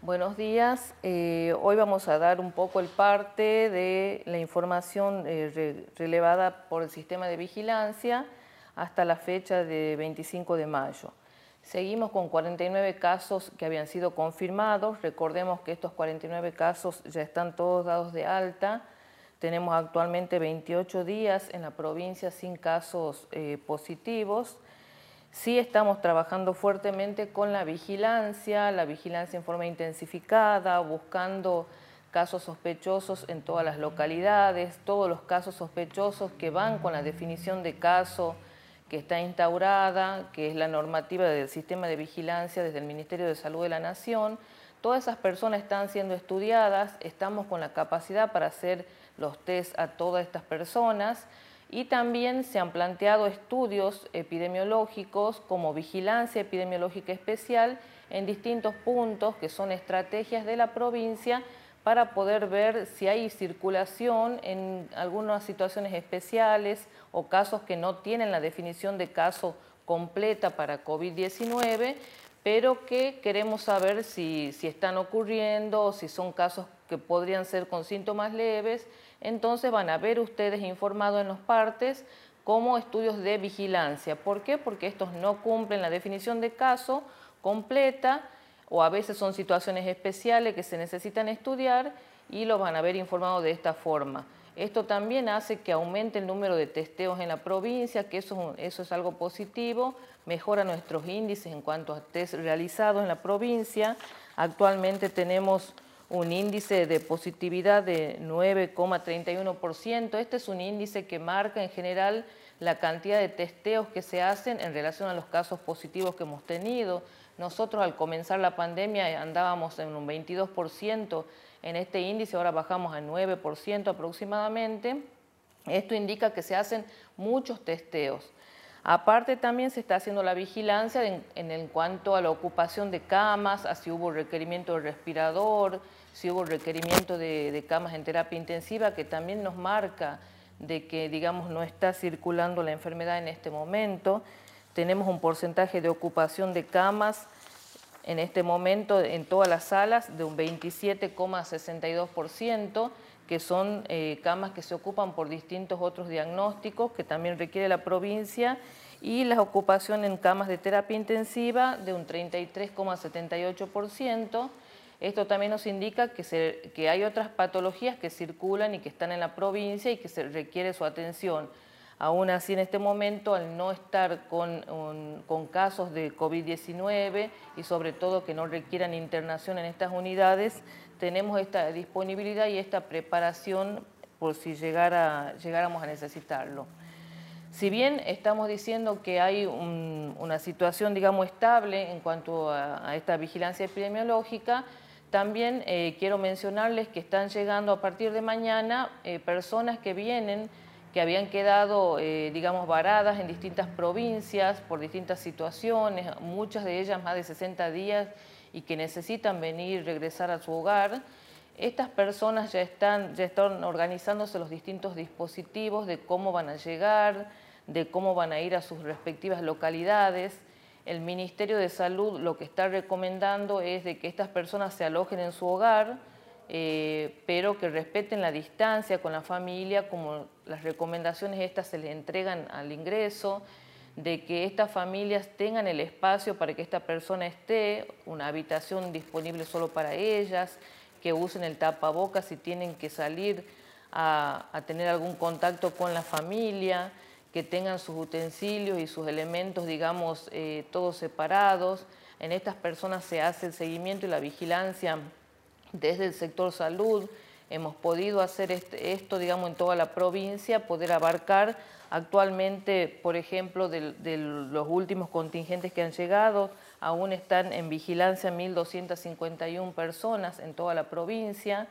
Buenos días. Hoy vamos a dar un poco el parte de la información relevada por el sistema de vigilancia hasta la fecha de 25 de mayo. Seguimos con 49 casos que habían sido confirmados. Recordemos que estos 49 casos ya están todos dados de alta. Tenemos actualmente 28 días en la provincia sin casos positivos. Sí estamos trabajando fuertemente con la vigilancia en forma intensificada, buscando casos sospechosos en todas las localidades, todos los casos sospechosos que van con la definición de caso que está instaurada, que es la normativa del sistema de vigilancia desde el Ministerio de Salud de la Nación. Todas esas personas están siendo estudiadas, estamos con la capacidad para hacer los test a todas estas personas. Y también se han planteado estudios epidemiológicos como vigilancia epidemiológica especial en distintos puntos que son estrategias de la provincia para poder ver si hay circulación en algunas situaciones especiales o casos que no tienen la definición de caso completa para COVID-19, pero que queremos saber si están ocurriendo o si son casos que podrían ser con síntomas leves. Entonces van a ver ustedes informados en los partes como estudios de vigilancia. ¿Por qué? Porque estos no cumplen la definición de caso completa o a veces son situaciones especiales que se necesitan estudiar y los van a ver informados de esta forma. Esto también hace que aumente el número de testeos en la provincia, que eso es algo positivo, mejora nuestros índices en cuanto a test realizados en la provincia. Actualmente tenemos un índice de positividad de 9,31%. Este es un índice que marca en general la cantidad de testeos que se hacen en relación a los casos positivos que hemos tenido. Nosotros al comenzar la pandemia andábamos en un 22% en este índice, ahora bajamos al 9% aproximadamente. Esto indica que se hacen muchos testeos. Aparte también se está haciendo la vigilancia en cuanto a la ocupación de camas, a si hubo requerimiento de respirador, si hubo requerimiento de camas en terapia intensiva, que también nos marca de que, digamos, no está circulando la enfermedad en este momento. Tenemos un porcentaje de ocupación de camas en este momento en todas las salas de un 27,62%, que son camas que se ocupan por distintos otros diagnósticos que también requiere la provincia, y la ocupación en camas de terapia intensiva de un 33,78%. Esto también nos indica que hay otras patologías que circulan y que están en la provincia y que se requiere su atención. Aún así, en este momento, al no estar con casos de COVID-19 y sobre todo que no requieran internación en estas unidades, tenemos esta disponibilidad y esta preparación por si llegáramos a necesitarlo. Si bien estamos diciendo que hay una situación, digamos, estable en cuanto a esta vigilancia epidemiológica, también quiero mencionarles que están llegando a partir de mañana personas que habían quedado, digamos, varadas en distintas provincias por distintas situaciones, muchas de ellas más de 60 días y que necesitan regresar a su hogar. Estas personas ya están organizándose los distintos dispositivos de cómo van a llegar, de cómo van a ir a sus respectivas localidades. El Ministerio de Salud lo que está recomendando es de que estas personas se alojen en su hogar, pero que respeten la distancia con la familia, como las recomendaciones estas se les entregan al ingreso, de que estas familias tengan el espacio para que esta persona esté, una habitación disponible solo para ellas, que usen el tapabocas si tienen que salir a tener algún contacto con la familia, que tengan sus utensilios y sus elementos, digamos, todos separados. En estas personas se hace el seguimiento y la vigilancia desde el sector salud. Hemos podido hacer esto, digamos, en toda la provincia, poder abarcar actualmente, por ejemplo, de los últimos contingentes que han llegado, aún están en vigilancia 1.251 personas en toda la provincia.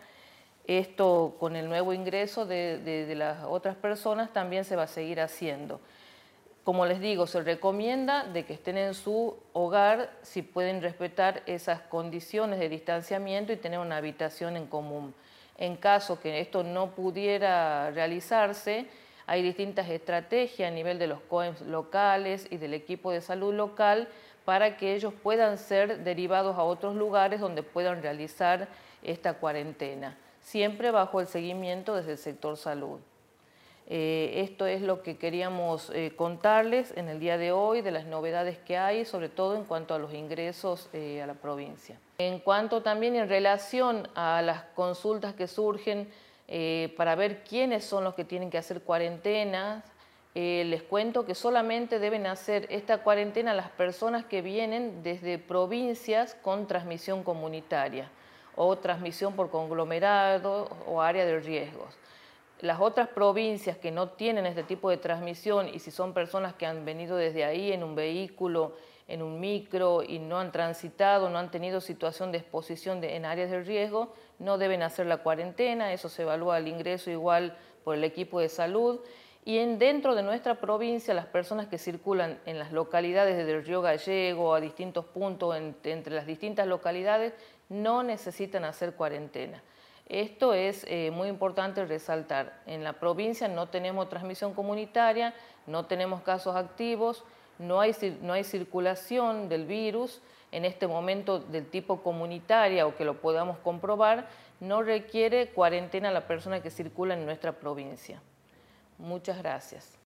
Esto con el nuevo ingreso de las otras personas también se va a seguir haciendo. Como les digo, se recomienda de que estén en su hogar si pueden respetar esas condiciones de distanciamiento y tener una habitación en común. En caso que esto no pudiera realizarse, hay distintas estrategias a nivel de los COEMS locales y del equipo de salud local para que ellos puedan ser derivados a otros lugares donde puedan realizar esta cuarentena, siempre bajo el seguimiento desde el sector salud. Esto es lo que queríamos contarles en el día de hoy, de las novedades que hay, sobre todo en cuanto a los ingresos a la provincia. En cuanto también en relación a las consultas que surgen para ver quiénes son los que tienen que hacer cuarentenas, les cuento que solamente deben hacer esta cuarentena las personas que vienen desde provincias con transmisión comunitaria o transmisión por conglomerado o área de riesgos. Las otras provincias que no tienen este tipo de transmisión, y si son personas que han venido desde ahí en un vehículo, en un micro y no han transitado, no han tenido situación de exposición en áreas de riesgo, no deben hacer la cuarentena. Eso se evalúa el ingreso igual por el equipo de salud. Y dentro de nuestra provincia, las personas que circulan en las localidades del Río Gallego, a distintos puntos entre las distintas localidades, no necesitan hacer cuarentena. Esto es muy importante resaltar. En la provincia no tenemos transmisión comunitaria, no tenemos casos activos, no hay circulación del virus en este momento del tipo comunitaria o que lo podamos comprobar. No requiere cuarentena la persona que circula en nuestra provincia. Muchas gracias.